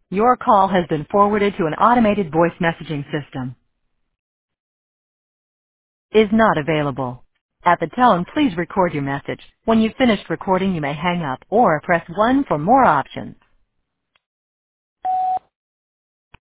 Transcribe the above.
Your call has been forwarded to an automated voice messaging system. Is not available. At the tone, please record your message. When you've finished recording, you may hang up or press 1 for more options.